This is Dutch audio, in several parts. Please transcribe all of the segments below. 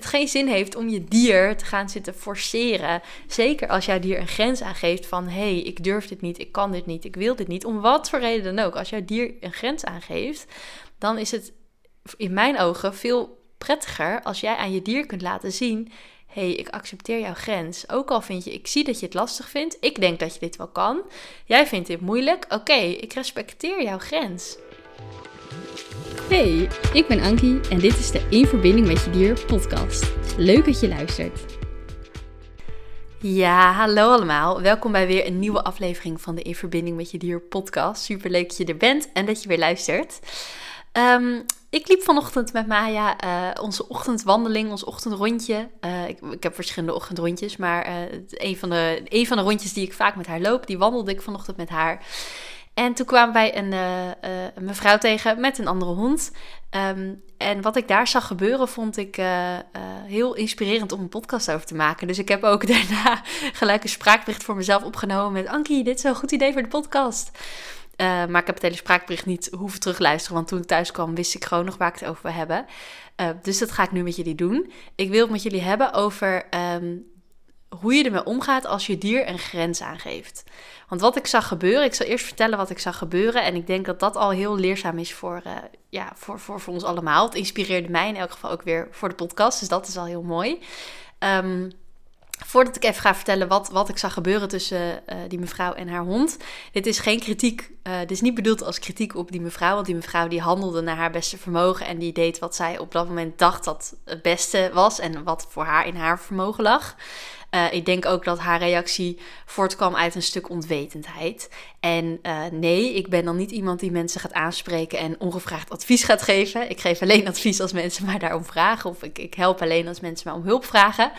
geen zin heeft om je dier te gaan zitten forceren. Zeker als jouw dier een grens aangeeft van... hey, ik durf dit niet, ik kan dit niet, ik wil dit niet. Om wat voor reden dan ook. Als jouw dier een grens aangeeft, dan is het in mijn ogen veel prettiger als jij aan je dier kunt laten zien... hey, ik accepteer jouw grens. Ook al vind je, ik zie dat je het lastig vindt. Ik denk dat je dit wel kan. Jij vindt dit moeilijk. Oké, ik respecteer jouw grens. Hey, ik ben Ankie en dit is de In Verbinding met je dier podcast. Leuk dat je luistert. Ja, hallo allemaal. Welkom bij weer een nieuwe aflevering van de In Verbinding met je dier podcast. Superleuk dat je er bent en dat je weer luistert. Ik liep vanochtend met Maya onze ochtendwandeling, ons ochtendrondje. Ik heb verschillende ochtendrondjes, maar een van de rondjes die ik vaak met haar loop, die wandelde ik vanochtend met haar. En toen kwamen wij een mevrouw tegen met een andere hond. En wat ik daar zag gebeuren vond ik heel inspirerend om een podcast over te maken. Dus ik heb ook daarna gelijk een spraakbericht voor mezelf opgenomen met... Ankie, dit is een goed idee voor de podcast. Maar ik heb het hele spraakbericht niet hoeven terugluisteren. Want toen ik thuis kwam wist ik gewoon nog waar ik het over wil hebben. Dus dat ga ik nu met jullie doen. Ik wil het met jullie hebben over hoe je ermee omgaat als je dier een grens aangeeft. Want wat ik zag gebeuren, ik zal eerst vertellen wat ik zag gebeuren. En ik denk dat dat al heel leerzaam is voor ons allemaal. Het inspireerde mij in elk geval ook weer voor de podcast. Dus dat is al heel mooi. Voordat ik even ga vertellen wat ik zag gebeuren tussen die mevrouw en haar hond. Dit is geen kritiek. Dit is niet bedoeld als kritiek op die mevrouw. Want die mevrouw die handelde naar haar beste vermogen. En die deed wat zij op dat moment dacht dat het beste was. En wat voor haar in haar vermogen lag. Ik denk ook dat haar reactie voortkwam uit een stuk onwetendheid. En nee, ik ben dan niet iemand die mensen gaat aanspreken en ongevraagd advies gaat geven. Ik geef alleen advies als mensen mij daarom vragen. Of ik help alleen als mensen mij om hulp vragen.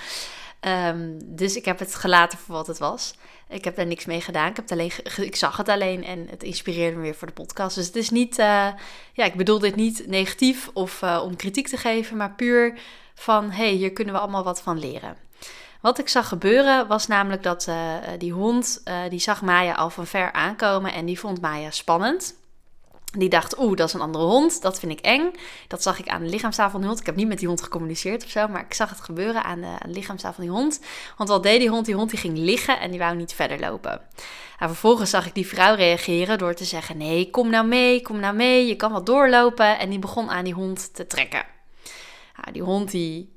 Dus ik heb het gelaten voor wat het was. Ik heb daar niks mee gedaan. Ik zag het alleen en het inspireerde me weer voor de podcast. Dus het is niet, ik bedoel dit niet negatief of om kritiek te geven, maar puur van, hey, hier kunnen we allemaal wat van leren. Wat ik zag gebeuren was namelijk dat die hond, die zag Maya al van ver aankomen en die vond Maya spannend. Die dacht, dat is een andere hond, dat vind ik eng. Dat zag ik aan de lichaamstaal van die hond. Ik heb niet met die hond gecommuniceerd of zo, maar ik zag het gebeuren aan de lichaamstaal van die hond. Want wat deed die hond? Die hond die ging liggen en die wou niet verder lopen. Vervolgens zag ik die vrouw reageren door te zeggen, nee, kom nou mee, je kan wel doorlopen. En die begon aan die hond te trekken. Die hond die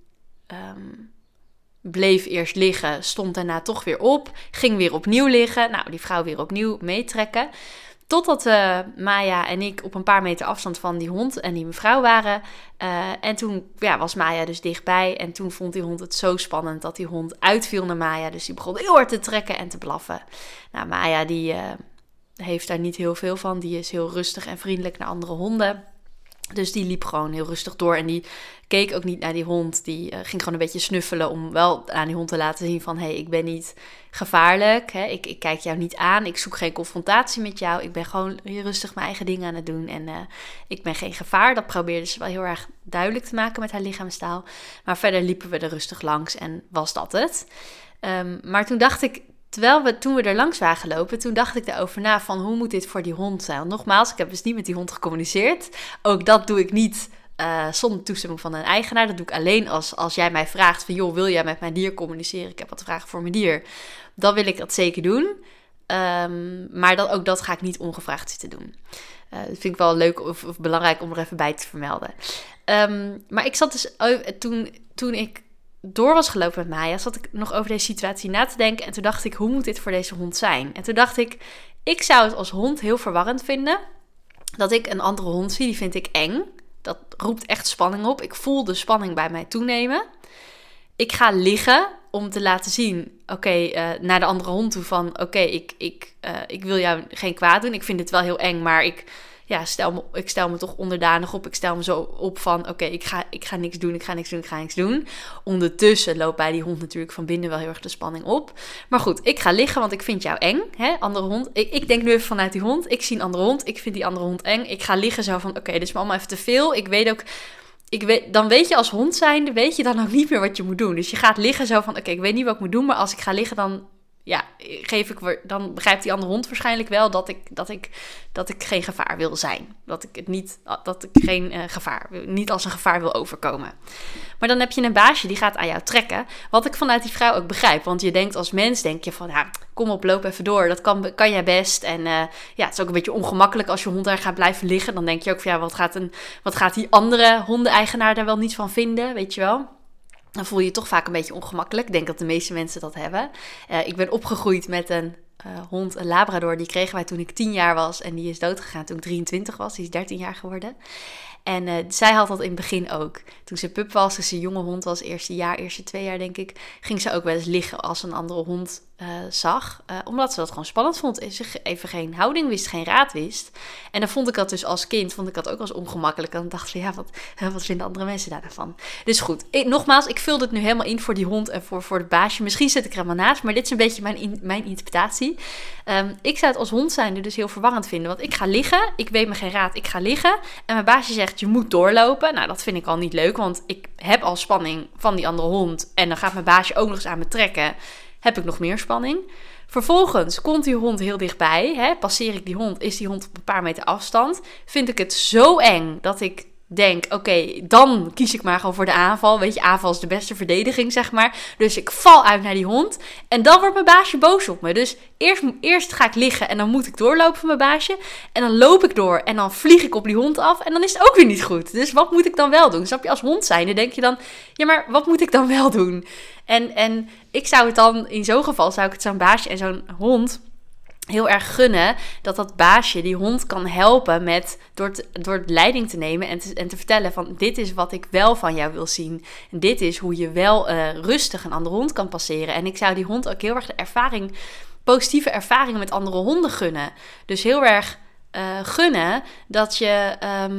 bleef eerst liggen, stond daarna toch weer op, ging weer opnieuw liggen. Die vrouw weer opnieuw meetrekken. Totdat Maya en ik op een paar meter afstand van die hond en die mevrouw waren. En toen was Maya dus dichtbij. En toen vond die hond het zo spannend dat die hond uitviel naar Maya. Dus die begon heel hard te trekken en te blaffen. Maya die heeft daar niet heel veel van. Die is heel rustig en vriendelijk naar andere honden. Dus die liep gewoon heel rustig door en die keek ook niet naar die hond. Die ging gewoon een beetje snuffelen om wel aan die hond te laten zien van... hey, ik ben niet gevaarlijk, hè? Ik kijk jou niet aan, ik zoek geen confrontatie met jou. Ik ben gewoon hier rustig mijn eigen dingen aan het doen en ik ben geen gevaar. Dat probeerde ze wel heel erg duidelijk te maken met haar lichaamstaal. Maar verder liepen we er rustig langs en was dat het. Maar toen dacht ik... Toen we er langs waren gelopen, toen dacht ik erover na van hoe moet dit voor die hond zijn. Want nogmaals, ik heb dus niet met die hond gecommuniceerd. Ook dat doe ik niet zonder toestemming van een eigenaar. Dat doe ik alleen als jij mij vraagt van joh, wil jij met mijn dier communiceren? Ik heb wat vragen voor mijn dier. Dan wil ik dat zeker doen. Maar ook dat ga ik niet ongevraagd zitten doen. Dat vind ik wel leuk of belangrijk om er even bij te vermelden. Maar ik zat dus toen ik door was gelopen met Maya, zat ik nog over deze situatie na te denken. En toen dacht ik, hoe moet dit voor deze hond zijn? En toen dacht ik zou het als hond heel verwarrend vinden dat ik een andere hond zie, die vind ik eng. Dat roept echt spanning op. Ik voel de spanning bij mij toenemen. Ik ga liggen om te laten zien, naar de andere hond toe van, ik wil jou geen kwaad doen. Ik vind het wel heel eng, maar ik stel me toch onderdanig op. Ik stel me zo op van, ik ga niks doen. Ondertussen loopt bij die hond natuurlijk van binnen wel heel erg de spanning op. Maar goed, ik ga liggen, want ik vind jou eng. Hè? Andere hond. Ik denk nu even vanuit die hond. Ik zie een andere hond. Ik vind die andere hond eng. Ik ga liggen zo van, dit is me allemaal even te veel. Ik weet ook... dan weet je als hond zijnde, weet je dan ook niet meer wat je moet doen. Dus je gaat liggen zo van, ik weet niet wat ik moet doen, maar als ik ga liggen, dan dan begrijpt die andere hond waarschijnlijk wel dat ik geen gevaar wil zijn. Dat ik niet als een gevaar wil overkomen. Maar dan heb je een baasje die gaat aan jou trekken. Wat ik vanuit die vrouw ook begrijp. Want je denkt als mens, denk je van, kom op, loop even door. Dat kan jij best. En het is ook een beetje ongemakkelijk als je hond daar gaat blijven liggen. Dan denk je ook van, wat gaat die andere hondeneigenaar daar wel niet van vinden, weet je wel? Dan voel je je toch vaak een beetje ongemakkelijk. Ik denk dat de meeste mensen dat hebben. Ik ben opgegroeid met een hond, een Labrador. Die kregen wij toen ik 10 jaar was. En die is doodgegaan toen ik 23 was. Die is 13 jaar geworden. En zij had dat in het begin ook. Toen ze pup was, dus een jonge hond was, eerste 2 jaar denk ik, ging ze ook wel eens liggen als een andere hond zag. Omdat ze dat gewoon spannend vond. Ze even geen houding wist, geen raad wist. En dan vond ik dat dus als kind, ook als ongemakkelijk. En dan dacht ik van, wat vinden andere mensen daarvan? Dus goed, nogmaals, ik vul dit nu helemaal in voor die hond en voor het baasje. Misschien zit ik er helemaal naast, maar dit is een beetje mijn interpretatie. Ik zou het als hond zijnde dus heel verwarrend vinden. Want ik ga liggen, ik weet me geen raad, ik ga liggen. En mijn baasje zegt, je moet doorlopen. Nou, dat vind ik al niet leuk, want ik heb al spanning van die andere hond. En dan gaat mijn baasje ook nog eens aan me trekken. Heb ik nog meer spanning. Vervolgens komt die hond heel dichtbij. Passeer ik die hond, is die hond op een paar meter afstand. Vind ik het zo eng dat ik denk, oké, dan kies ik maar gewoon voor de aanval. Weet je, aanval is de beste verdediging, zeg maar. Dus ik val uit naar die hond. En dan wordt mijn baasje boos op me. Dus eerst ga ik liggen en dan moet ik doorlopen van mijn baasje. En dan loop ik door en dan vlieg ik op die hond af. En dan is het ook weer niet goed. Dus wat moet ik dan wel doen? Snap je, als hond zijn, dan denk je dan, ja, maar wat moet ik dan wel doen? En ik zou het dan, in zo'n geval zou ik het zo'n baasje en zo'n hond heel erg gunnen dat baasje die hond kan helpen met door leiding te nemen en te vertellen van, dit is wat ik wel van jou wil zien. En dit is hoe je wel rustig een andere hond kan passeren. En ik zou die hond ook heel erg positieve ervaringen met andere honden gunnen. Dus heel erg gunnen dat je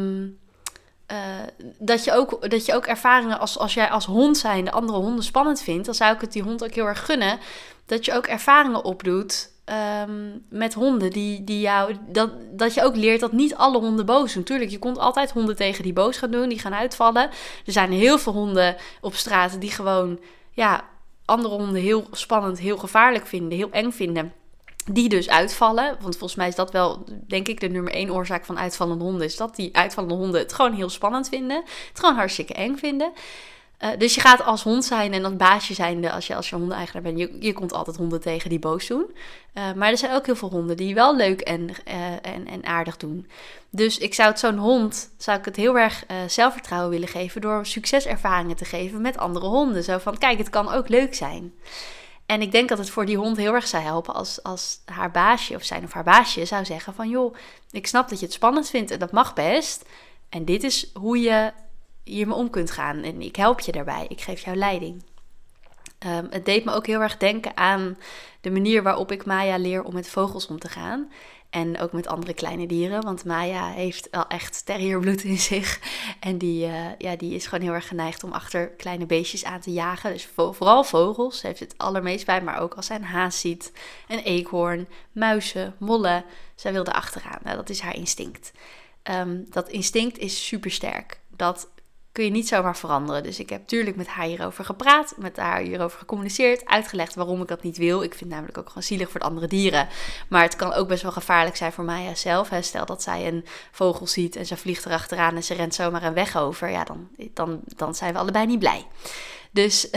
dat je ook ervaringen als jij als hond zijnde andere honden spannend vindt, dan zou ik het die hond ook heel erg gunnen dat je ook ervaringen opdoet met honden die jou, dat je ook leert dat niet alle honden boos doen. Tuurlijk, je komt altijd honden tegen die boos gaan doen, die gaan uitvallen. Er zijn heel veel honden op straat die gewoon andere honden heel spannend, heel gevaarlijk vinden, heel eng vinden. Die dus uitvallen. Want volgens mij is dat wel, denk ik, de nummer 1 oorzaak van uitvallende honden. Is dat die uitvallende honden het gewoon heel spannend vinden. Het gewoon hartstikke eng vinden. Dus je gaat als hond zijn en als baasje zijnde, als je hondeneigenaar bent, je komt altijd honden tegen die boos doen. Maar er zijn ook heel veel honden die wel leuk en aardig doen. Dus ik zou het heel erg zelfvertrouwen willen geven door succeservaringen te geven met andere honden. Zo van, kijk, het kan ook leuk zijn. En ik denk dat het voor die hond heel erg zou helpen als haar baasje of zijn of haar baasje zou zeggen van, joh, ik snap dat je het spannend vindt en dat mag best. En dit is hoe je hiermee om kunt gaan. En ik help je daarbij. Ik geef jou leiding. Het deed me ook heel erg denken aan de manier waarop ik Maya leer om met vogels om te gaan. En ook met andere kleine dieren. Want Maya heeft wel echt terrierbloed in zich. En die is gewoon heel erg geneigd om achter kleine beestjes aan te jagen. Dus vooral vogels heeft het allermeest bij. Maar ook als zij een haas ziet, een eekhoorn, muizen, mollen. Zij wil er achteraan. Nou, dat is haar instinct. Dat instinct is supersterk. Dat kun je niet zomaar veranderen. Dus ik heb natuurlijk met haar hierover gepraat, met haar hierover gecommuniceerd, uitgelegd waarom ik dat niet wil. Ik vind het namelijk ook gewoon zielig voor de andere dieren. Maar het kan ook best wel gevaarlijk zijn voor Maya zelf. Stel dat zij een vogel ziet en ze vliegt erachteraan en ze rent zomaar een weg over. Ja, dan zijn we allebei niet blij. Dus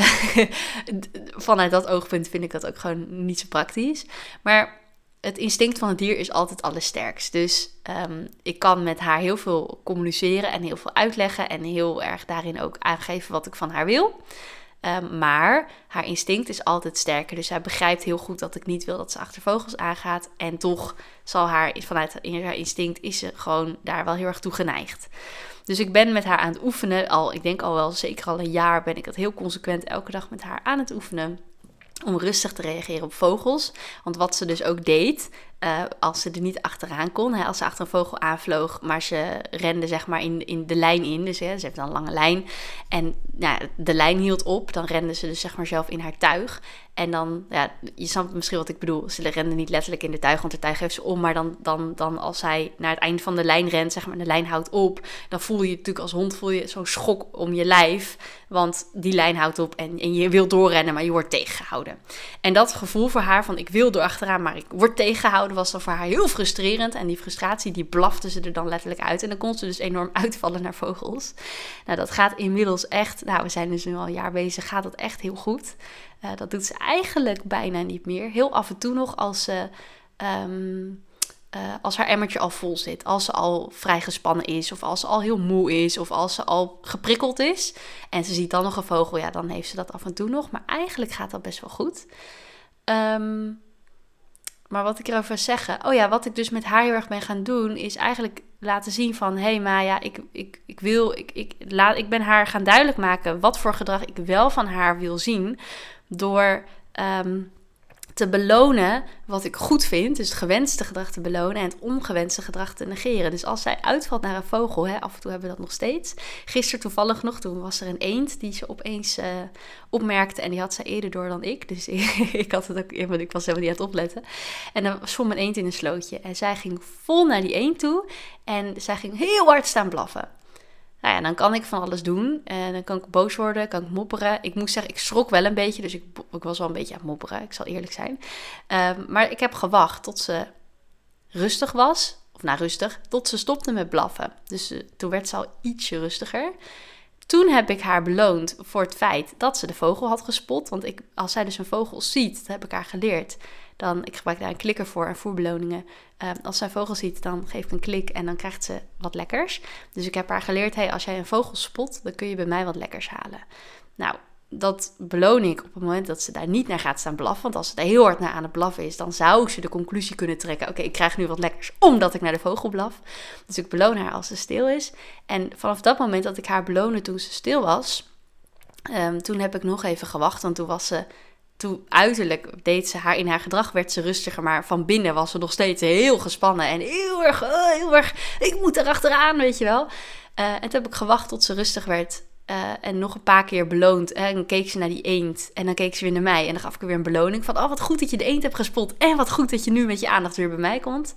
vanuit dat oogpunt vind ik dat ook gewoon niet zo praktisch. Maar het instinct van het dier is altijd allersterkst. Dus ik kan met haar heel veel communiceren en heel veel uitleggen en heel erg daarin ook aangeven wat ik van haar wil. Maar haar instinct is altijd sterker. Dus zij begrijpt heel goed dat ik niet wil dat ze achter vogels aangaat. En toch zal vanuit haar instinct is ze gewoon daar wel heel erg toe geneigd. Dus ik ben met haar aan het oefenen. Ik denk al wel zeker al een jaar ben ik dat heel consequent elke dag met haar aan het oefenen. Om rustig te reageren op vogels. Want wat ze dus ook deed, als ze er niet achteraan kon. Hè, als ze achter een vogel aanvloog, maar ze rende zeg maar in de lijn in. Dus ze heeft dan een lange lijn. En de lijn hield op. Dan rende ze dus zeg maar zelf in haar tuig. En dan, je snapt misschien wat ik bedoel. Ze rende niet letterlijk in de tuig, want de tuig heeft ze om. Maar dan als zij naar het eind van de lijn rent, zeg maar, de lijn houdt op. Dan voel je natuurlijk als hond zo'n schok om je lijf. Want die lijn houdt op en je wil doorrennen, maar je wordt tegengehouden. En dat gevoel voor haar van ik wil door achteraan, maar ik word tegengehouden, was dan voor haar heel frustrerend. En die frustratie, die blafte ze er dan letterlijk uit. En dan kon ze dus enorm uitvallen naar vogels. Nou, dat gaat inmiddels echt, we zijn dus nu al een jaar bezig, gaat dat echt heel goed. Dat doet ze eigenlijk bijna niet meer. Heel af en toe nog als haar emmertje al vol zit. Als ze al vrij gespannen is. Of als ze al heel moe is. Of als ze al geprikkeld is. En ze ziet dan nog een vogel. Dan heeft ze dat af en toe nog. Maar eigenlijk gaat dat best wel goed. Maar wat ik erover wil zeggen. Wat ik dus met haar heel erg ben gaan doen. Is eigenlijk laten zien van. Hé Maya, ik ben haar gaan duidelijk maken. Wat voor gedrag ik wel van haar wil zien. Door te belonen wat ik goed vind. Dus het gewenste gedrag te belonen en het ongewenste gedrag te negeren. Dus als zij uitvalt naar een vogel, af en toe hebben we dat nog steeds. Gisteren toevallig nog, toen was er een eend die ze opeens opmerkte. En die had zij eerder door dan ik. Dus ik had het ook, want ik was helemaal niet aan het opletten. En dan zwom een eend in een slootje. En zij ging vol naar die eend toe. En zij ging heel hard staan blaffen. Dan kan ik van alles doen. En dan kan ik boos worden, kan ik mopperen. Ik moet zeggen, ik schrok wel een beetje. Dus ik was wel een beetje aan het mopperen. Ik zal eerlijk zijn. Maar ik heb gewacht tot ze rustig was. Tot ze stopte met blaffen. Dus toen werd ze al ietsje rustiger. Toen heb ik haar beloond voor het feit dat ze de vogel had gespot. Want als zij dus een vogel ziet, dat heb ik haar geleerd. Ik gebruik daar een klikker voor en voerbeloningen. Als zij een vogel ziet, dan geef ik een klik en dan krijgt ze wat lekkers. Dus ik heb haar geleerd, als jij een vogel spot, dan kun je bij mij wat lekkers halen. Nou, dat beloon ik op het moment dat ze daar niet naar gaat staan blaffen. Want als ze daar heel hard naar aan het blaffen is, dan zou ze de conclusie kunnen trekken. Oké, ik krijg nu wat lekkers omdat ik naar de vogel blaf. Dus ik beloon haar als ze stil is. En vanaf dat moment dat ik haar beloonde toen ze stil was, toen heb ik nog even gewacht. Want toen uiterlijk deed ze in haar gedrag werd ze rustiger, maar van binnen was ze nog steeds heel gespannen en heel erg, ik moet erachteraan, weet je wel. En toen heb ik gewacht tot ze rustig werd en nog een paar keer beloond. En dan keek ze naar die eend en dan keek ze weer naar mij en dan gaf ik er weer een beloning van, wat goed dat je de eend hebt gespot en wat goed dat je nu met je aandacht weer bij mij komt.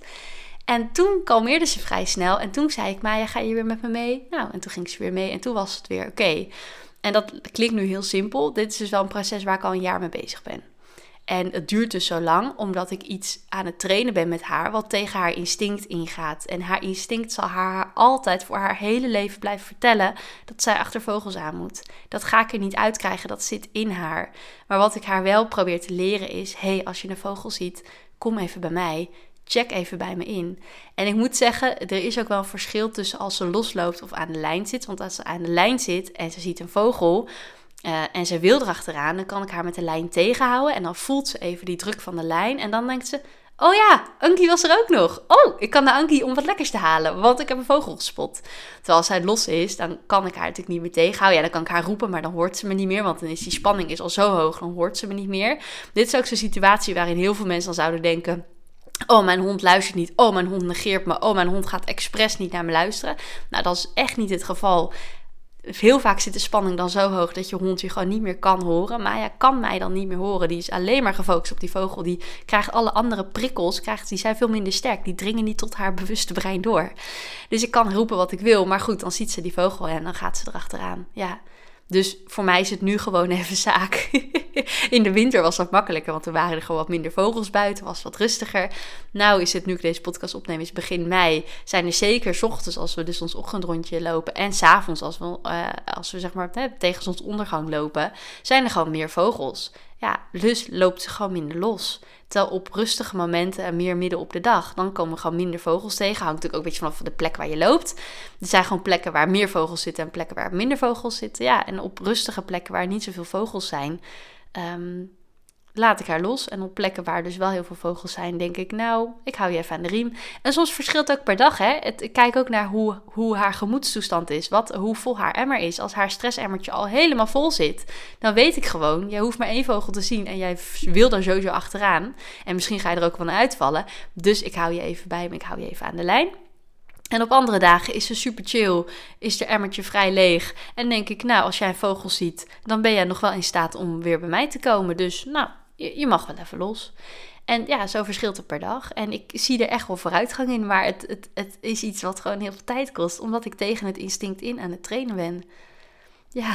En toen kalmeerde ze vrij snel en toen zei ik, Maya, ga je weer met me mee? Nou, en toen ging ze weer mee en toen was het weer oké. En dat klinkt nu heel simpel. Dit is dus wel een proces waar ik al een jaar mee bezig ben. En het duurt dus zo lang, omdat ik iets aan het trainen ben met haar, wat tegen haar instinct ingaat. En haar instinct zal haar altijd voor haar hele leven blijven vertellen dat zij achter vogels aan moet. Dat ga ik er niet uitkrijgen, dat zit in haar. Maar wat ik haar wel probeer te leren is, als je een vogel ziet, kom even bij mij. Check even bij me in. En ik moet zeggen, er is ook wel een verschil tussen als ze losloopt of aan de lijn zit. Want als ze aan de lijn zit en ze ziet een vogel en ze wil erachteraan, dan kan ik haar met de lijn tegenhouden. En dan voelt ze even die druk van de lijn. En dan denkt ze, oh ja, Ankie was er ook nog. Oh, ik kan naar Ankie om wat lekkers te halen, want ik heb een vogel gespot. Terwijl als zij los is, dan kan ik haar natuurlijk niet meer tegenhouden. Ja, dan kan ik haar roepen, maar dan hoort ze me niet meer. Want dan is die spanning al zo hoog, dan hoort ze me niet meer. Dit is ook zo'n situatie waarin heel veel mensen dan zouden denken, oh, mijn hond luistert niet. Oh, mijn hond negeert me. Oh, mijn hond gaat expres niet naar me luisteren. Nou, dat is echt niet het geval. Heel vaak zit de spanning dan zo hoog dat je hond je gewoon niet meer kan horen. Maar kan mij dan niet meer horen. Die is alleen maar gefocust op die vogel. Die krijgt alle andere prikkels. Die zijn veel minder sterk. Die dringen niet tot haar bewuste brein door. Dus ik kan roepen wat ik wil. Maar goed, dan ziet ze die vogel en dan gaat ze erachteraan. Ja. Dus voor mij is het nu gewoon even zaak. In de winter was dat makkelijker, want er waren er gewoon wat minder vogels buiten, was wat rustiger. Nou is het, nu ik deze podcast opneem, is begin mei, zijn er zeker 's ochtends als we dus ons ochtendrondje lopen en 's avonds als we zeg maar tegen zonsondergang lopen, zijn er gewoon meer vogels. Ja, dus loopt ze gewoon minder los. Terwijl op rustige momenten en meer midden op de dag, dan komen gewoon minder vogels tegen. Hangt natuurlijk ook een beetje vanaf de plek waar je loopt. Er zijn gewoon plekken waar meer vogels zitten en plekken waar minder vogels zitten. Ja, en op rustige plekken waar niet zoveel vogels zijn, laat ik haar los. En op plekken waar dus wel heel veel vogels zijn, denk ik, nou, ik hou je even aan de riem. En soms verschilt het ook per dag, hè. Ik kijk ook naar hoe haar gemoedstoestand is. Hoe vol haar emmer is. Als haar stressemmertje al helemaal vol zit, dan weet ik gewoon, jij hoeft maar 1 vogel te zien en jij wil er sowieso achteraan. En misschien ga je er ook van uitvallen. Dus ik hou je even bij me, ik hou je even aan de lijn. En op andere dagen is ze super chill, is er emmertje vrij leeg. En denk ik, nou, als jij een vogel ziet, dan ben jij nog wel in staat om weer bij mij te komen. Dus, nou, je mag wel even los. En ja, zo verschilt het per dag. En ik zie er echt wel vooruitgang in, maar het is iets wat gewoon heel veel tijd kost. Omdat ik tegen het instinct in aan het trainen ben. Ja,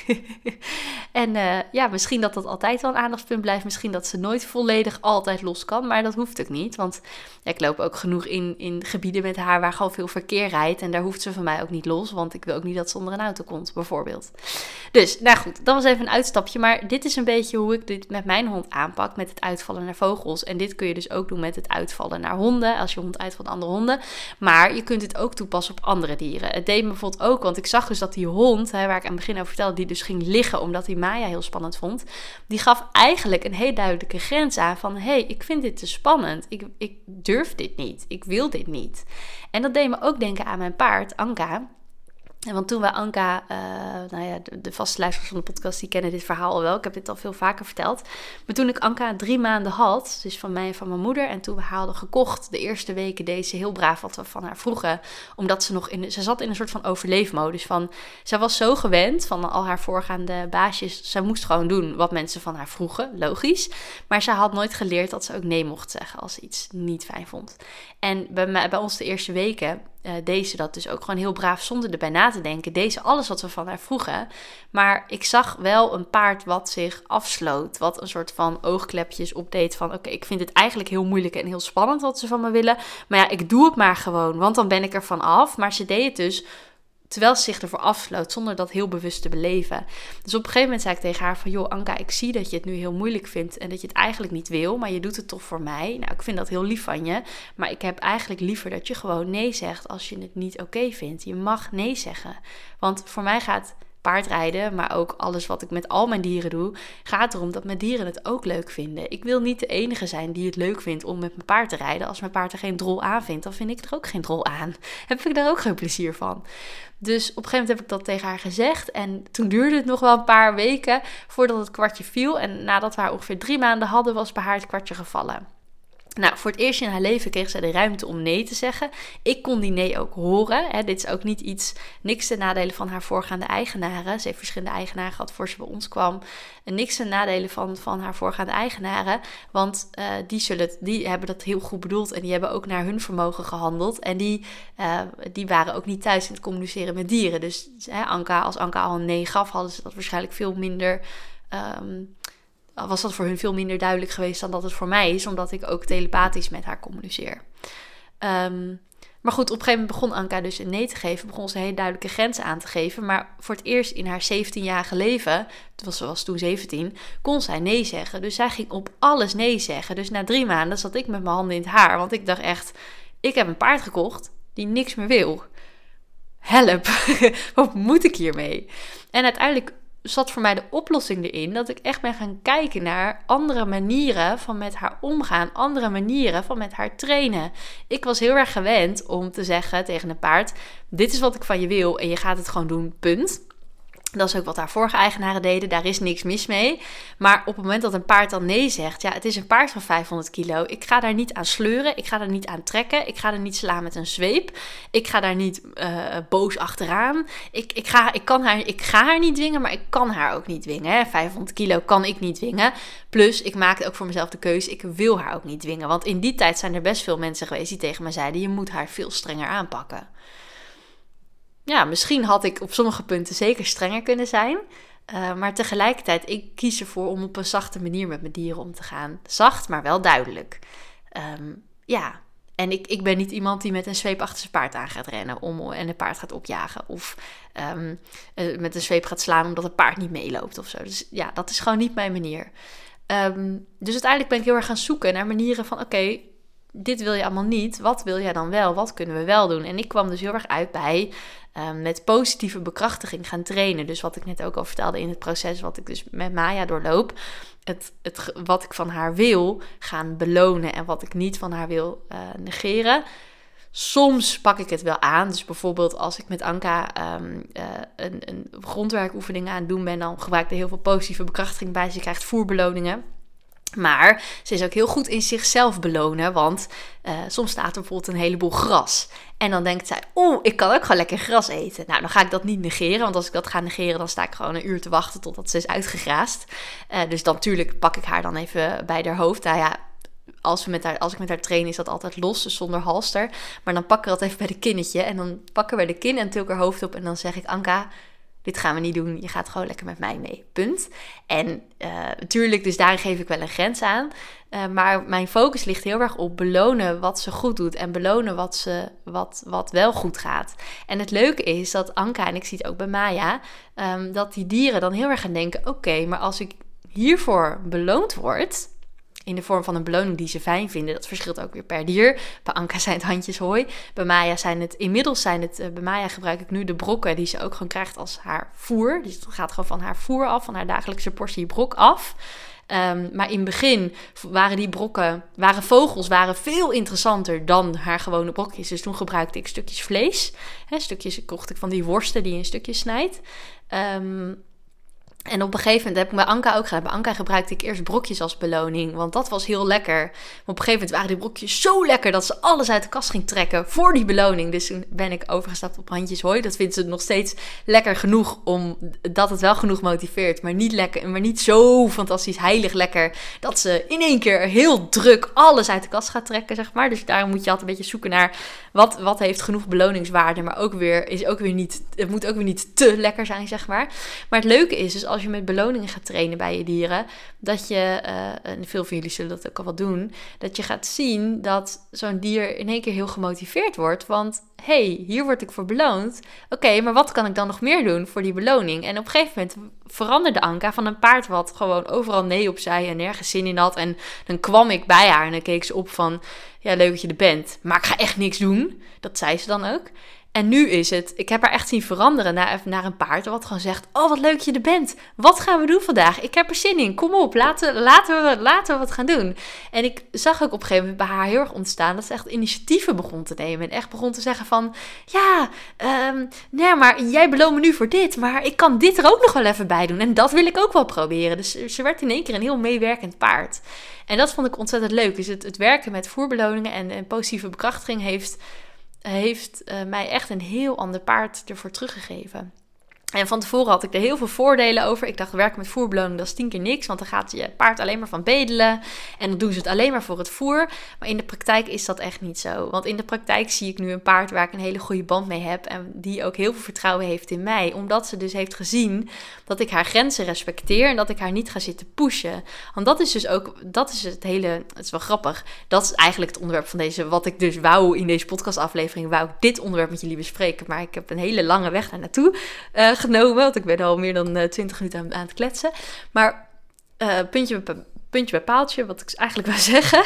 en misschien dat altijd wel een aandachtspunt blijft. Misschien dat ze nooit volledig altijd los kan, maar dat hoeft ook niet. Want ik loop ook genoeg in gebieden met haar waar gewoon veel verkeer rijdt. En daar hoeft ze van mij ook niet los, want ik wil ook niet dat ze onder een auto komt, bijvoorbeeld. Dus, nou goed, dat was even een uitstapje. Maar dit is een beetje hoe ik dit met mijn hond aanpak, met het uitvallen naar vogels. En dit kun je dus ook doen met het uitvallen naar honden, als je hond uitvalt naar andere honden. Maar je kunt het ook toepassen op andere dieren. Het deed me bijvoorbeeld ook, want ik zag dus dat die hond, waar ik aan het begin over vertelde, die dus ging liggen omdat hij Maya heel spannend vond, die gaf eigenlijk een heel duidelijke grens aan van, ik vind dit te spannend. Ik durf dit niet. Ik wil dit niet. En dat deed me ook denken aan mijn paard, Anka. Want toen we Anka, de vaste luisteraars van de podcast, die kennen dit verhaal al wel. Ik heb dit al veel vaker verteld. Maar toen ik Anka 3 maanden had, dus van mij en van mijn moeder, en toen we haar hadden gekocht, de eerste weken deed ze heel braaf wat we van haar vroegen. Omdat ze zat in een soort van overleefmodus van, zij was zo gewend van al haar voorgaande baasjes. Zij moest gewoon doen wat mensen van haar vroegen, logisch. Maar zij had nooit geleerd dat ze ook nee mocht zeggen als ze iets niet fijn vond. En bij ons de eerste weken deed ze dat dus ook gewoon heel braaf zonder erbij na te denken. Deed ze alles wat we van haar vroegen. Maar ik zag wel een paard wat zich afsloot. Wat een soort van oogklepjes opdeed van, oké, ik vind het eigenlijk heel moeilijk en heel spannend wat ze van me willen. Maar ja, ik doe het maar gewoon, want dan ben ik er van af. Maar ze deed het dus terwijl ze zich ervoor afsloot, zonder dat heel bewust te beleven. Dus op een gegeven moment zei ik tegen haar van, joh Anka, ik zie dat je het nu heel moeilijk vindt en dat je het eigenlijk niet wil, maar je doet het toch voor mij. Nou, ik vind dat heel lief van je, maar ik heb eigenlijk liever dat je gewoon nee zegt als je het niet oké vindt. Je mag nee zeggen, want voor mij gaat paardrijden, maar ook alles wat ik met al mijn dieren doe, gaat erom dat mijn dieren het ook leuk vinden. Ik wil niet de enige zijn die het leuk vindt om met mijn paard te rijden. Als mijn paard er geen drol aan vindt, dan vind ik er ook geen drol aan. Heb ik daar ook geen plezier van. Dus op een gegeven moment heb ik dat tegen haar gezegd. En toen duurde het nog wel een paar weken voordat het kwartje viel. En nadat we haar ongeveer 3 maanden hadden, was bij haar het kwartje gevallen. Nou, voor het eerst in haar leven kreeg zij de ruimte om nee te zeggen. Ik kon die nee ook horen. Dit is ook niet niks ten nadelen van haar voorgaande eigenaren. Ze heeft verschillende eigenaren gehad voor ze bij ons kwam. En niks ten nadelen van haar voorgaande eigenaren. Want die hebben dat heel goed bedoeld en die hebben ook naar hun vermogen gehandeld. En die waren ook niet thuis in het communiceren met dieren. Dus als Anka al een nee gaf, hadden ze dat waarschijnlijk veel minder was dat voor hun veel minder duidelijk geweest dan dat het voor mij is, omdat ik ook telepathisch met haar communiceer. Maar goed, op een gegeven moment begon Anka dus een nee te geven, begon ze hele duidelijke grenzen aan te geven, maar voor het eerst in haar 17-jarige leven, ze was toen 17, kon zij nee zeggen. Dus zij ging op alles nee zeggen. Dus na 3 maanden zat ik met mijn handen in het haar, want ik dacht echt, ik heb een paard gekocht die niks meer wil. Help, wat moet ik hiermee? En uiteindelijk zat voor mij de oplossing erin dat ik echt ben gaan kijken naar andere manieren van met haar omgaan, andere manieren van met haar trainen. Ik was heel erg gewend om te zeggen tegen een paard, dit is wat ik van je wil en je gaat het gewoon doen, punt. Dat is ook wat haar vorige eigenaren deden, daar is niks mis mee. Maar op het moment dat een paard dan nee zegt, ja, het is een paard van 500 kilo. Ik ga daar niet aan sleuren, ik ga daar niet aan trekken, ik ga er niet slaan met een zweep. Ik ga daar niet boos achteraan. Ik ga haar niet dwingen, maar ik kan haar ook niet dwingen. Hè. 500 kilo kan ik niet dwingen. Plus, ik maakte ook voor mezelf de keuze, ik wil haar ook niet dwingen. Want in die tijd zijn er best veel mensen geweest die tegen me zeiden, je moet haar veel strenger aanpakken. Ja, misschien had ik op sommige punten zeker strenger kunnen zijn. Maar tegelijkertijd, ik kies ervoor om op een zachte manier met mijn dieren om te gaan. Zacht, maar wel duidelijk. En ik ben niet iemand die met een zweep achter zijn paard aan gaat rennen en het paard gaat opjagen. Of met een zweep gaat slaan omdat het paard niet meeloopt of zo. Dus ja, dat is gewoon niet mijn manier. Dus uiteindelijk ben ik heel erg gaan zoeken naar manieren van, oké, dit wil je allemaal niet. Wat wil jij dan wel? Wat kunnen we wel doen? En ik kwam dus heel erg uit bij met positieve bekrachtiging gaan trainen. Dus wat ik net ook al vertelde in het proces wat ik dus met Maya doorloop. Wat ik van haar wil gaan belonen en wat ik niet van haar wil negeren. Soms pak ik het wel aan. Dus bijvoorbeeld als ik met Anka een grondwerkoefening aan het doen ben, dan gebruik ik er heel veel positieve bekrachtiging bij. Ze krijgt voerbeloningen. Maar ze is ook heel goed in zichzelf belonen, want soms staat er bijvoorbeeld een heleboel gras. En dan denkt zij, ik kan ook gewoon lekker gras eten. Nou, dan ga ik dat niet negeren, want als ik dat ga negeren, dan sta ik gewoon een uur te wachten totdat ze is uitgegraasd. Dus dan natuurlijk pak ik haar dan even bij haar hoofd. Nou ja, als ik met haar train, is dat altijd los, dus zonder halster. Maar dan pak ik dat even bij de kinnetje en dan pakken we de kin en tilk haar hoofd op. En dan zeg ik, Anka, dit gaan we niet doen. Je gaat gewoon lekker met mij mee. Punt. En natuurlijk, dus daar geef ik wel een grens aan. Maar mijn focus ligt heel erg op belonen wat ze goed doet. En belonen wat wel goed gaat. En het leuke is dat Anka, en ik zie het ook bij Maya, dat die dieren dan heel erg gaan denken, oké, maar als ik hiervoor beloond word, in de vorm van een beloning die ze fijn vinden. Dat verschilt ook weer per dier. Bij Anka zijn het handjes hooi. Bij Maya bij Maya gebruik ik nu de brokken die ze ook gewoon krijgt als haar voer. Dus het gaat gewoon van haar voer af, van haar dagelijkse portie brok af. Maar in het begin waren vogels veel interessanter dan haar gewone brokjes. Dus toen gebruikte ik stukjes vlees. Stukjes kocht ik van die worsten die je in stukjes snijdt. En op een gegeven moment heb ik bij Anka ook gedaan. Bij Anka gebruikte ik eerst brokjes als beloning, want dat was heel lekker. Maar op een gegeven moment waren die brokjes zo lekker dat ze alles uit de kast ging trekken voor die beloning. Dus toen ben ik overgestapt op handjes hooi. Dat vindt ze nog steeds lekker genoeg, omdat het wel genoeg motiveert. Maar niet zo fantastisch heilig lekker dat ze in één keer heel druk alles uit de kast gaat trekken, zeg maar. Dus daarom moet je altijd een beetje zoeken naar wat heeft genoeg beloningswaarde, maar het moet ook weer niet te lekker zijn, zeg maar. Maar het leuke is dus als je met beloningen gaat trainen bij je dieren, dat je, en veel van jullie zullen dat ook al wel doen, dat je gaat zien dat zo'n dier in één keer heel gemotiveerd wordt. Want hier word ik voor beloond. Oké, maar wat kan ik dan nog meer doen voor die beloning? En op een gegeven moment veranderde Anka van een paard wat gewoon overal nee op zei en nergens zin in had. En dan kwam ik bij haar en dan keek ze op van, ja, leuk dat je er bent, maar ik ga echt niks doen. Dat zei ze dan ook. En nu is het, ik heb haar echt zien veranderen naar een paard wat gewoon zegt, oh wat leuk dat je er bent. Wat gaan we doen vandaag? Ik heb er zin in, kom op, laten we wat gaan doen. En ik zag ook op een gegeven moment bij haar heel erg ontstaan dat ze echt initiatieven begon te nemen. En echt begon te zeggen van, ja, nee, maar jij beloont me nu voor dit, maar ik kan dit er ook nog wel even bij doen. En dat wil ik ook wel proberen. Dus ze werd in één keer een heel meewerkend paard. En dat vond ik ontzettend leuk. Dus het werken met voerbeloningen en positieve bekrachtiging heeft mij echt een heel ander paard ervoor teruggegeven. En van tevoren had ik er heel veel voordelen over. Ik dacht, werken met voerbeloning, dat is 10 keer niks. Want dan gaat je paard alleen maar van bedelen. En dan doen ze het alleen maar voor het voer. Maar in de praktijk is dat echt niet zo. Want in de praktijk zie ik nu een paard waar ik een hele goede band mee heb. En die ook heel veel vertrouwen heeft in mij. Omdat ze dus heeft gezien dat ik haar grenzen respecteer. En dat ik haar niet ga zitten pushen. Want dat is dus ook, het is wel grappig. Dat is eigenlijk het onderwerp van wat ik dus wou in deze podcastaflevering. Wou ik dit onderwerp met jullie bespreken. Maar ik heb een hele lange weg daar naartoe genomen, want ik ben al meer dan 20 minuten aan het kletsen. Maar puntje bij paaltje, wat ik eigenlijk wil zeggen,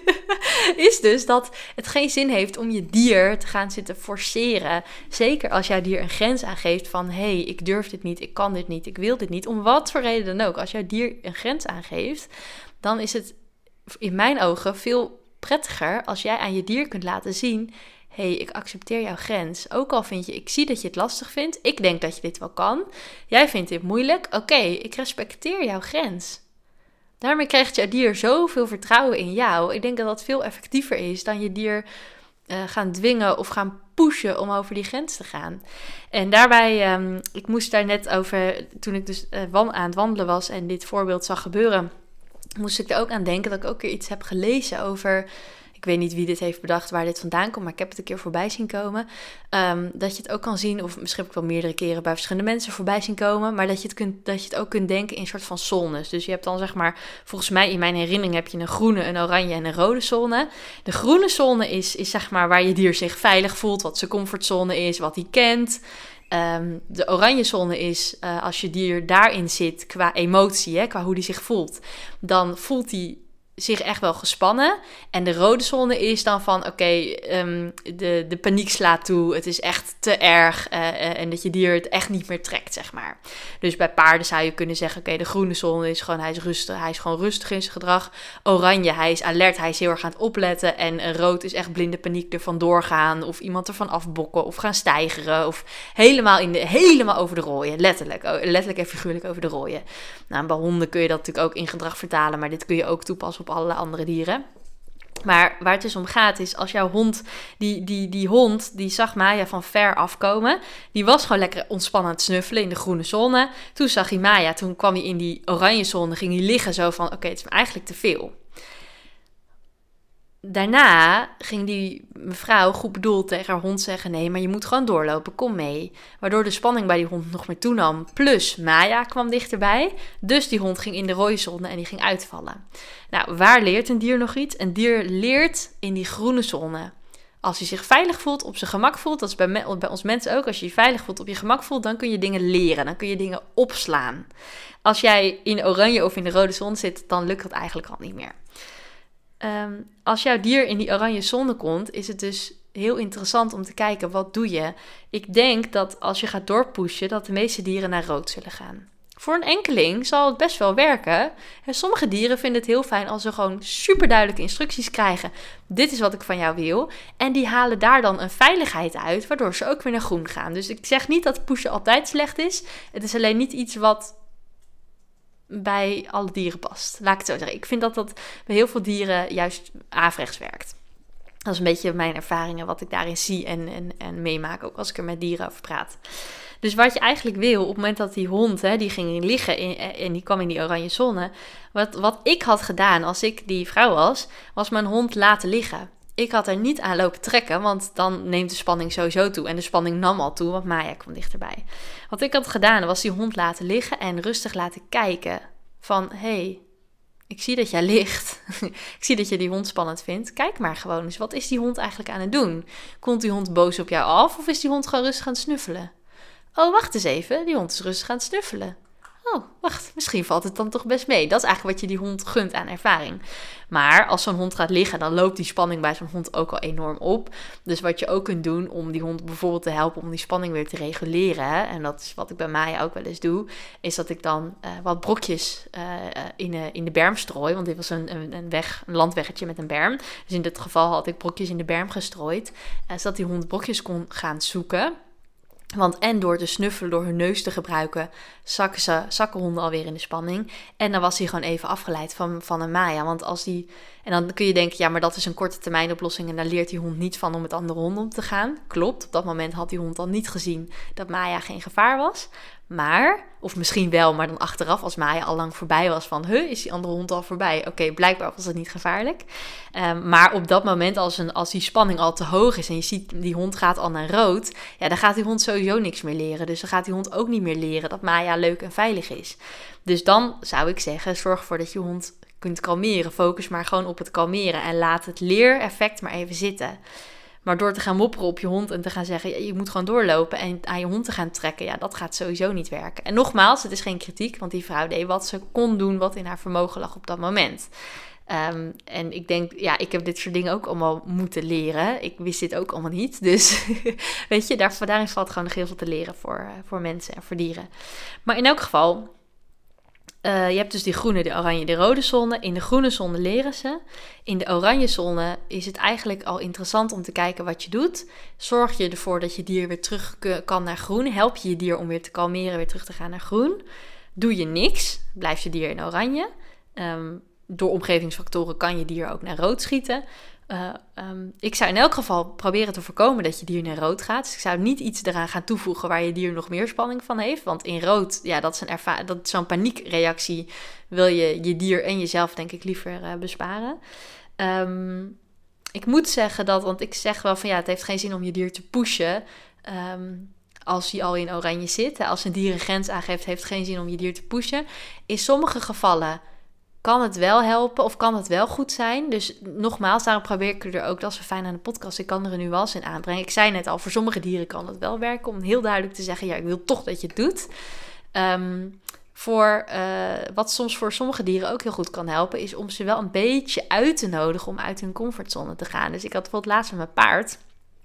is dus dat het geen zin heeft om je dier te gaan zitten forceren. Zeker als jouw dier een grens aangeeft van, ik durf dit niet, ik kan dit niet, ik wil dit niet, om wat voor reden dan ook. Als jouw dier een grens aangeeft, dan is het in mijn ogen veel prettiger als jij aan je dier kunt laten zien, ik accepteer jouw grens. Ook al ik zie dat je het lastig vindt. Ik denk dat je dit wel kan. Jij vindt dit moeilijk. Oké, ik respecteer jouw grens. Daarmee krijgt jouw dier zoveel vertrouwen in jou. Ik denk dat dat veel effectiever is dan je dier gaan dwingen of gaan pushen om over die grens te gaan. En daarbij, ik moest daar net over, toen ik dus aan het wandelen was en dit voorbeeld zag gebeuren, moest ik er ook aan denken dat ik ook weer iets heb gelezen over, ik weet niet wie dit heeft bedacht, waar dit vandaan komt, maar ik heb het een keer voorbij zien komen. Dat je het ook kan zien, of misschien heb ik wel meerdere keren bij verschillende mensen voorbij zien komen, maar dat je het ook kunt denken in een soort van zones. Dus je hebt dan zeg maar, volgens mij in mijn herinnering heb je een groene, een oranje en een rode zone. De groene zone is zeg maar waar je dier zich veilig voelt, wat zijn comfortzone is, wat hij kent. De oranje zone is als je dier daarin zit qua emotie, qua hoe hij zich voelt. Dan voelt hij zich echt wel gespannen. En de rode zone is dan van, de paniek slaat toe. Het is echt te erg. En dat je dier het echt niet meer trekt, zeg maar. Dus bij paarden zou je kunnen zeggen, de groene zone is gewoon, hij is rustig. Hij is gewoon rustig in zijn gedrag. Oranje, hij is alert. Hij is heel erg aan het opletten. En rood is echt blinde paniek er vandoor gaan. Of iemand ervan afbokken. Of gaan steigeren. Of helemaal over de rooien. Letterlijk en figuurlijk over de rooien. Nou, bij honden kun je dat natuurlijk ook in gedrag vertalen. Maar dit kun je ook toepassen op allerlei andere dieren. Maar waar het dus om gaat is, als jouw hond, die hond, die zag Maya van ver afkomen. Die was gewoon lekker ontspannen aan het snuffelen in de groene zone. Toen zag hij Maya, toen kwam hij in die oranje zone, ging hij liggen zo van, het is me eigenlijk te veel. Daarna ging die mevrouw goed bedoeld tegen haar hond zeggen, nee, maar je moet gewoon doorlopen, kom mee. Waardoor de spanning bij die hond nog meer toenam. Plus Maya kwam dichterbij. Dus die hond ging in de rode zone en die ging uitvallen. Nou, waar leert een dier nog iets? Een dier leert in die groene zone. Als hij zich veilig voelt, op zijn gemak voelt, dat is bij ons mensen ook. Als je je veilig voelt, op je gemak voelt, dan kun je dingen leren. Dan kun je dingen opslaan. Als jij in de oranje of in de rode zone zit, dan lukt dat eigenlijk al niet meer. Als jouw dier in die oranje zone komt, is het dus heel interessant om te kijken, wat doe je? Ik denk dat als je gaat doorpushen, dat de meeste dieren naar rood zullen gaan. Voor een enkeling zal het best wel werken. En sommige dieren vinden het heel fijn als ze gewoon super duidelijke instructies krijgen. Dit is wat ik van jou wil. En die halen daar dan een veiligheid uit, waardoor ze ook weer naar groen gaan. Dus ik zeg niet dat pushen altijd slecht is. Het is alleen niet iets wat bij alle dieren past. Laat ik het zo zeggen. Ik vind dat bij heel veel dieren juist averechts werkt. Dat is een beetje mijn ervaringen, wat ik daarin zie en meemaak, ook als ik er met dieren over praat. Dus wat je eigenlijk wil, op het moment dat die hond, die ging liggen en die kwam in die oranje zone. Wat ik had gedaan als ik die vrouw was mijn hond laten liggen. Ik had er niet aan lopen trekken, want dan neemt de spanning sowieso toe. En de spanning nam al toe, want Maya kwam dichterbij. Wat ik had gedaan, was die hond laten liggen en rustig laten kijken. Van, hey, ik zie dat jij ligt. Ik zie dat je die hond spannend vindt. Kijk maar gewoon eens, wat is die hond eigenlijk aan het doen? Komt die hond boos op jou af of is die hond gewoon rustig aan het snuffelen? Oh, wacht eens even, die hond is rustig aan het snuffelen. Oh, wacht, misschien valt het dan toch best mee. Dat is eigenlijk wat je die hond gunt aan ervaring. Maar als zo'n hond gaat liggen, dan loopt die spanning bij zo'n hond ook al enorm op. Dus wat je ook kunt doen om die hond bijvoorbeeld te helpen om die spanning weer te reguleren. En dat is wat ik bij Maya ook wel eens doe. Is dat ik dan wat brokjes in de berm strooi. Want dit was een landweggetje met een berm. Dus in dit geval had ik brokjes in de berm gestrooid. Zodat die hond brokjes kon gaan zoeken. Want en door te snuffelen, door hun neus te gebruiken, zakken honden alweer in de spanning. En dan was hij gewoon even afgeleid van een Maya. Want en dan kun je denken, ja, maar dat is een korte termijn oplossing en daar leert die hond niet van om met andere honden om te gaan. Klopt, op dat moment had die hond dan niet gezien dat Maya geen gevaar was. Maar, of misschien wel, maar dan achteraf als Maya al lang voorbij was van, is die andere hond al voorbij? Oké, blijkbaar was het niet gevaarlijk. Maar op dat moment, als die spanning al te hoog is en je ziet die hond gaat al naar rood, ja, dan gaat die hond sowieso niks meer leren. Dus dan gaat die hond ook niet meer leren dat Maya leuk en veilig is. Dus dan zou ik zeggen, zorg ervoor dat je hond kunt kalmeren. Focus maar gewoon op het kalmeren en laat het leereffect maar even zitten. Maar door te gaan mopperen op je hond en te gaan zeggen, je moet gewoon doorlopen en aan je hond te gaan trekken, ja, dat gaat sowieso niet werken. En nogmaals, het is geen kritiek, want die vrouw deed wat ze kon doen, wat in haar vermogen lag op dat moment. En ik denk, ja, ik heb dit soort dingen ook allemaal moeten leren. Ik wist dit ook allemaal niet. Dus weet je, daarin valt gewoon nog heel veel te leren voor mensen en voor dieren. Maar in elk geval, je hebt dus die groene, de oranje, de rode zone. In de groene zone leren ze. In de oranje zone is het eigenlijk al interessant om te kijken wat je doet. Zorg je ervoor dat je dier weer terug kan naar groen. Help je dier om weer te kalmeren, weer terug te gaan naar groen. Doe je niks, blijft je dier in oranje. Door omgevingsfactoren kan je dier ook naar rood schieten. Ik zou in elk geval proberen te voorkomen dat je dier naar rood gaat. Dus ik zou niet iets eraan gaan toevoegen waar je dier nog meer spanning van heeft. Want in rood, ja, dat is zo'n paniekreactie. Wil je dier en jezelf denk ik liever besparen. Ik moet zeggen want ik zeg wel van ja, het heeft geen zin om je dier te pushen. Als hij al in oranje zit. Als een dier een grens aangeeft, heeft het geen zin om je dier te pushen. In sommige gevallen kan het wel helpen of kan het wel goed zijn. Dus nogmaals, daarom probeer ik er ook, dat is fijn aan de podcast, ik kan er een nuance in aanbrengen. Ik zei net al, voor sommige dieren kan het wel werken om heel duidelijk te zeggen, ja, ik wil toch dat je het doet. wat soms voor sommige dieren ook heel goed kan helpen, is om ze wel een beetje uit te nodigen om uit hun comfortzone te gaan. Dus ik had bijvoorbeeld laatst met mijn paard,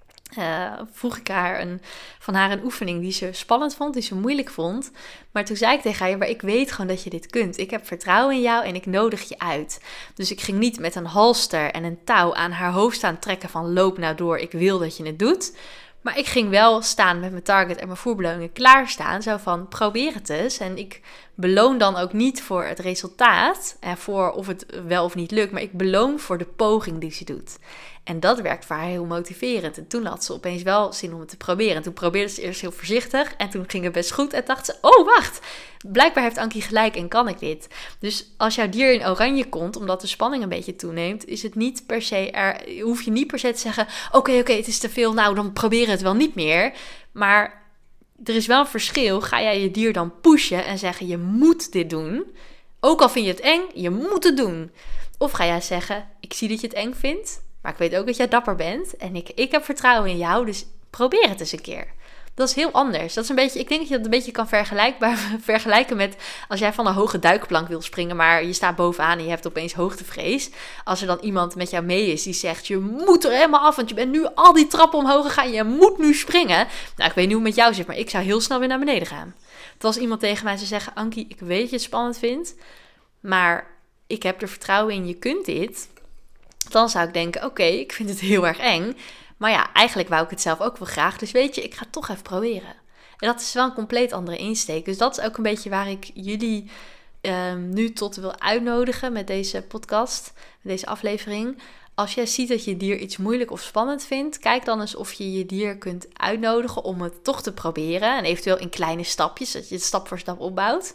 vroeg ik van haar een oefening die ze spannend vond, die ze moeilijk vond. Maar toen zei ik tegen haar, maar ik weet gewoon dat je dit kunt. Ik heb vertrouwen in jou en ik nodig je uit. Dus ik ging niet met een halster en een touw aan haar hoofd staan trekken van loop nou door, ik wil dat je het doet. Maar ik ging wel staan met mijn target en mijn voerbeloningen klaarstaan. Zo van, probeer het eens. En ik beloon dan ook niet voor het resultaat. En voor of het wel of niet lukt. Maar ik beloon voor de poging die ze doet. En dat werkt voor haar heel motiverend. En toen had ze opeens wel zin om het te proberen. En toen probeerde ze eerst heel voorzichtig. En toen ging het best goed. En dacht ze, oh wacht, blijkbaar heeft Ankie gelijk en kan ik dit. Dus als jouw dier in oranje komt, omdat de spanning een beetje toeneemt, is het niet per se, hoef je niet per se te zeggen, oké, het is te veel, nou dan probeer het wel niet meer. Maar er is wel een verschil. Ga jij je dier dan pushen en zeggen, je moet dit doen. Ook al vind je het eng, je moet het doen. Of ga jij zeggen, ik zie dat je het eng vindt, maar ik weet ook dat jij dapper bent. En ik heb vertrouwen in jou, dus probeer het eens een keer. Dat is heel anders. Dat is een beetje, ik denk dat je dat een beetje kan vergelijken met als jij van een hoge duikplank wil springen, maar je staat bovenaan en je hebt opeens hoogtevrees. Als er dan iemand met jou mee is die zegt, je moet er helemaal af, want je bent nu al die trappen omhoog gegaan, je moet nu springen. Nou, ik weet niet hoe het met jou zit, maar ik zou heel snel weer naar beneden gaan. Als iemand tegen mij zou zeggen, Ankie, ik weet dat je het spannend vindt, maar ik heb er vertrouwen in, je kunt dit. Dan zou ik denken, oké, ik vind het heel erg eng. Maar ja, eigenlijk wou ik het zelf ook wel graag. Dus weet je, ik ga het toch even proberen. En dat is wel een compleet andere insteek. Dus dat is ook een beetje waar ik jullie nu tot wil uitnodigen met deze podcast, met deze aflevering. Als jij ziet dat je dier iets moeilijk of spannend vindt, kijk dan eens of je je dier kunt uitnodigen om het toch te proberen. En eventueel in kleine stapjes, dat je het stap voor stap opbouwt.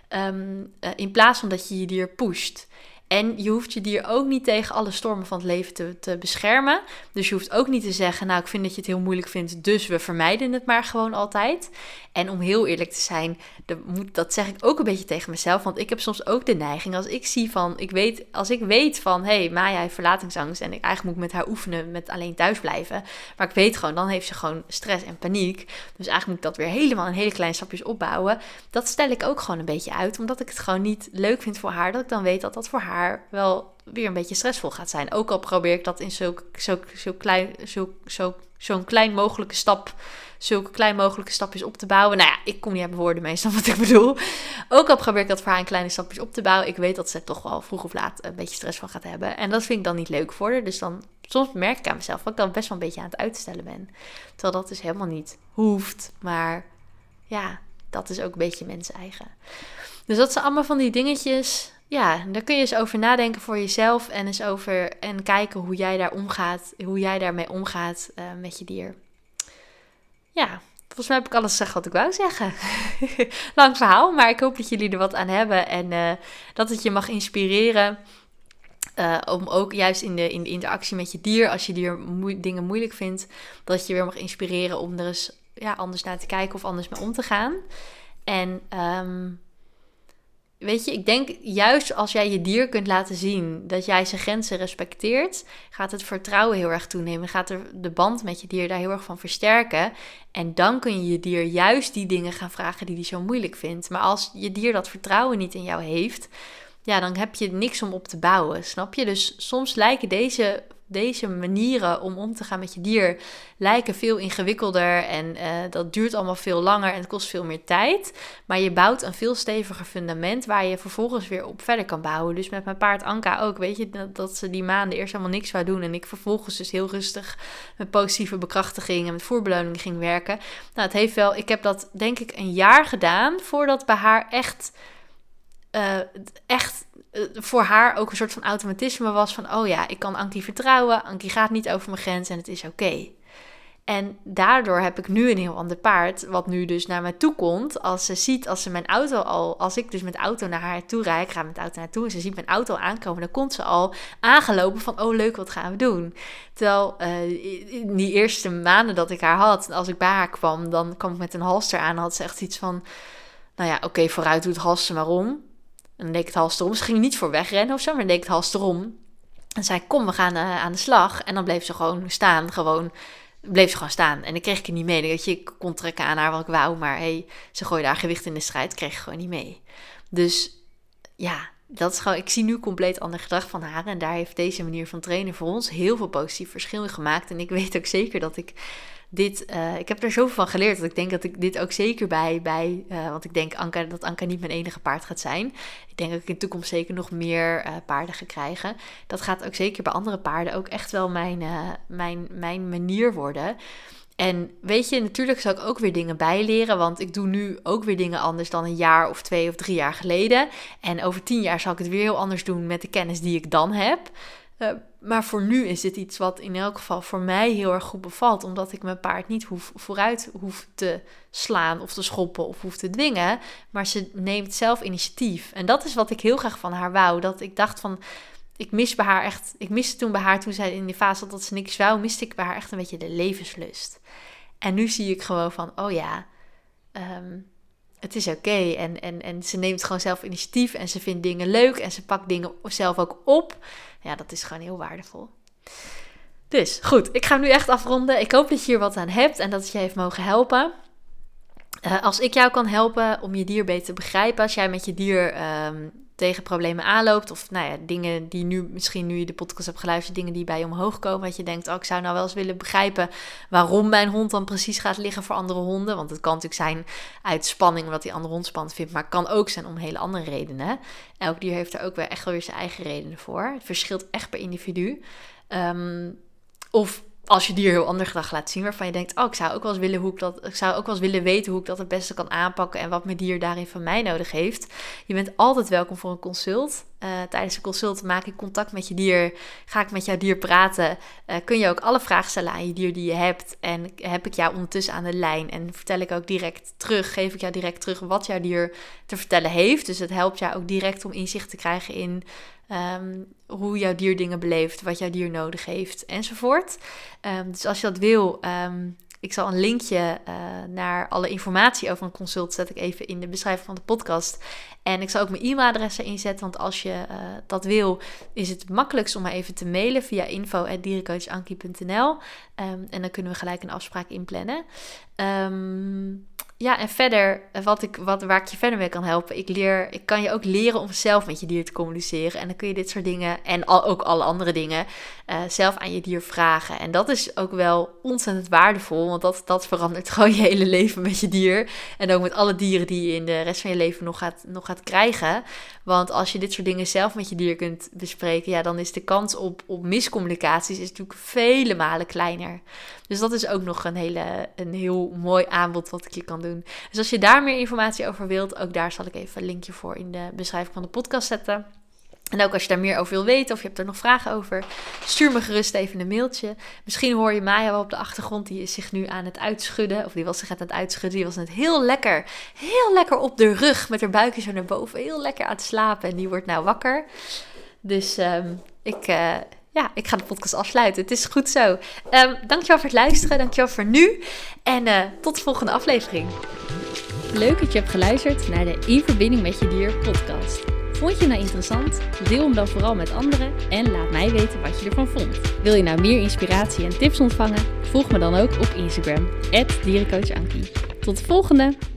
In plaats van dat je je dier pusht. En je hoeft je dier ook niet tegen alle stormen van het leven te beschermen. Dus je hoeft ook niet te zeggen, nou ik vind dat je het heel moeilijk vindt, dus we vermijden het maar gewoon altijd. En om heel eerlijk te zijn, dat zeg ik ook een beetje tegen mezelf. Want ik heb soms ook de neiging, als ik weet van, hé, Maya heeft verlatingsangst en eigenlijk moet ik met haar oefenen met alleen thuis blijven. Maar ik weet gewoon, dan heeft ze gewoon stress en paniek. Dus eigenlijk moet ik dat weer helemaal in hele kleine stapjes opbouwen. Dat stel ik ook gewoon een beetje uit, omdat ik het gewoon niet leuk vind voor haar, dat ik dan weet dat dat voor haar wel weer een beetje stressvol gaat zijn. Ook al probeer ik dat in zo'n klein mogelijke stap, zulke klein mogelijke stapjes op te bouwen. Nou ja, ik kom niet uit mijn woorden meestal wat ik bedoel. Ook al probeer ik dat voor haar in kleine stapjes op te bouwen. Ik weet dat ze toch wel vroeg of laat een beetje stress van gaat hebben. En dat vind ik dan niet leuk voor haar. Dus dan, soms merk ik aan mezelf dat ik dan best wel een beetje aan het uitstellen ben. Terwijl dat dus helemaal niet hoeft. Maar ja, dat is ook een beetje mens eigen. Dus dat zijn allemaal van die dingetjes. Ja, daar kun je eens over nadenken voor jezelf en kijken hoe jij daarmee omgaat met je dier. Ja, volgens mij heb ik alles gezegd wat ik wou zeggen. Lang verhaal, maar ik hoop dat jullie er wat aan hebben en dat het je mag inspireren om ook juist in de interactie met je dier, als je dier dingen moeilijk vindt, dat het je weer mag inspireren om er eens anders naar te kijken of anders mee om te gaan. En weet je, ik denk juist als jij je dier kunt laten zien dat jij zijn grenzen respecteert, gaat het vertrouwen heel erg toenemen. Gaat de band met je dier daar heel erg van versterken. En dan kun je je dier juist die dingen gaan vragen die hij zo moeilijk vindt. Maar als je dier dat vertrouwen niet in jou heeft, ja, dan heb je niks om op te bouwen, snap je? Dus soms lijken deze manieren om te gaan met je dier lijken veel ingewikkelder en dat duurt allemaal veel langer en het kost veel meer tijd. Maar je bouwt een veel steviger fundament waar je vervolgens weer op verder kan bouwen. Dus met mijn paard Anka ook, weet je, dat ze die maanden eerst helemaal niks zou doen en ik vervolgens dus heel rustig met positieve bekrachtiging en met voerbeloning ging werken. Nou, ik heb dat denk ik een jaar gedaan voordat bij haar echt voor haar ook een soort van automatisme was van, oh ja, ik kan Ankie vertrouwen, Ankie gaat niet over mijn grens en het is oké. En daardoor heb ik nu een heel ander paard, wat nu dus naar mij toe komt, als ik dus met de auto naar haar toe rijd, ik ga met de auto naartoe en ze ziet mijn auto al aankomen, dan komt ze al aangelopen van, oh leuk, wat gaan we doen? Terwijl in die eerste maanden dat ik haar had, als ik bij haar kwam, dan kwam ik met een halster aan, had ze echt iets van, nou ja, oké, vooruit doe het halster maar om. En dan deed ik het halster om. Ze ging niet voor wegrennen of zo, maar dan deed ik het halster om. En zei, kom, we gaan aan de slag. En dan bleef ze gewoon staan, gewoon bleef ze gewoon staan. En dan kreeg ik het niet mee. Dan, ik kon trekken aan haar wat ik wou, maar ze gooide haar gewicht in de strijd, kreeg ik gewoon niet mee. Dus ja, dat is gewoon, ik zie nu compleet ander gedrag van haar. En daar heeft deze manier van trainen voor ons heel veel positief verschil in gemaakt. En ik weet ook zeker dat ik ik heb er zoveel van geleerd dat ik denk dat ik dit ook zeker want ik denk dat Anka niet mijn enige paard gaat zijn. Ik denk dat ik in de toekomst zeker nog meer paarden ga krijgen. Dat gaat ook zeker bij andere paarden ook echt wel mijn manier worden. En weet je, natuurlijk zal ik ook weer dingen bijleren, want ik doe nu ook weer dingen anders dan een jaar of 2 of 3 jaar geleden. En over 10 jaar zal ik het weer heel anders doen met de kennis die ik dan heb. Maar voor nu is dit iets wat in elk geval voor mij heel erg goed bevalt. Omdat ik mijn paard niet vooruit hoef te slaan of te schoppen of hoef te dwingen. Maar ze neemt zelf initiatief. En dat is wat ik heel graag van haar wou. Dat ik dacht van, ik miste toen bij haar, toen zij in die fase had dat ze niks wou, miste ik bij haar echt een beetje de levenslust. En nu zie ik gewoon van, oh ja, het is oké. En ze neemt gewoon zelf initiatief en ze vindt dingen leuk en ze pakt dingen zelf ook op. Ja, dat is gewoon heel waardevol. Dus goed, ik ga hem nu echt afronden. Ik hoop dat je hier wat aan hebt en dat het je heeft mogen helpen. Als ik jou kan helpen om je dier beter te begrijpen, als jij met je dier tegen problemen aanloopt, of dingen die nu je de podcast hebt geluisterd, dingen die bij je omhoog komen, dat je denkt, ik zou nou wel eens willen begrijpen waarom mijn hond dan precies gaat liggen voor andere honden, want het kan natuurlijk zijn uit spanning, omdat die andere hond spannend vindt, maar het kan ook zijn om hele andere redenen. Elk dier heeft er ook echt wel weer zijn eigen redenen voor. Het verschilt echt per individu. Of als je dier heel ander gedrag laat zien, waarvan je denkt, ik zou ook wel eens willen weten hoe ik dat het beste kan aanpakken en wat mijn dier daarin van mij nodig heeft. Je bent altijd welkom voor een consult. Tijdens een consult maak ik contact met je dier, ga ik met jouw dier praten. Kun je ook alle vragen stellen aan je dier die je hebt. En heb ik jou ondertussen aan de lijn en geef ik jou direct terug wat jouw dier te vertellen heeft. Dus het helpt jou ook direct om inzicht te krijgen in hoe jouw dier dingen beleeft, wat jouw dier nodig heeft enzovoort. Dus als je dat wil, ik zal een linkje naar alle informatie over een consult zet ik even in de beschrijving van de podcast. En ik zal ook mijn e-mailadres erin zetten, want als je dat wil, is het makkelijkst om me even te mailen via info@dierencoachankie.nl. En dan kunnen we gelijk een afspraak inplannen. Ja, en verder, waar ik je verder mee kan helpen, ik kan je ook leren om zelf met je dier te communiceren. En dan kun je dit soort dingen, en ook alle andere dingen, zelf aan je dier vragen. En dat is ook wel ontzettend waardevol, want dat verandert gewoon je hele leven met je dier. En ook met alle dieren die je in de rest van je leven nog gaat krijgen. Want als je dit soort dingen zelf met je dier kunt bespreken, ja, dan is de kans op miscommunicaties is natuurlijk vele malen kleiner. Dus dat is ook nog een heel mooi aanbod wat ik je kan doen. Dus als je daar meer informatie over wilt, ook daar zal ik even een linkje voor in de beschrijving van de podcast zetten. En ook als je daar meer over wil weten of je hebt er nog vragen over, stuur me gerust even een mailtje. Misschien hoor je Maya wel op de achtergrond, die is zich nu aan het uitschudden. Of die was zich aan het uitschudden, die was net heel lekker op de rug met haar buikje zo naar boven. Heel lekker aan het slapen en die wordt nou wakker. Dus ik ga de podcast afsluiten. Het is goed zo. Dankjewel voor het luisteren. Dankjewel voor nu. En tot de volgende aflevering. Leuk dat je hebt geluisterd naar de In Verbinding met je Dier podcast. Vond je het nou interessant? Deel hem dan vooral met anderen en laat mij weten wat je ervan vond. Wil je nou meer inspiratie en tips ontvangen? Volg me dan ook op Instagram @dierencoachankie. Tot de volgende!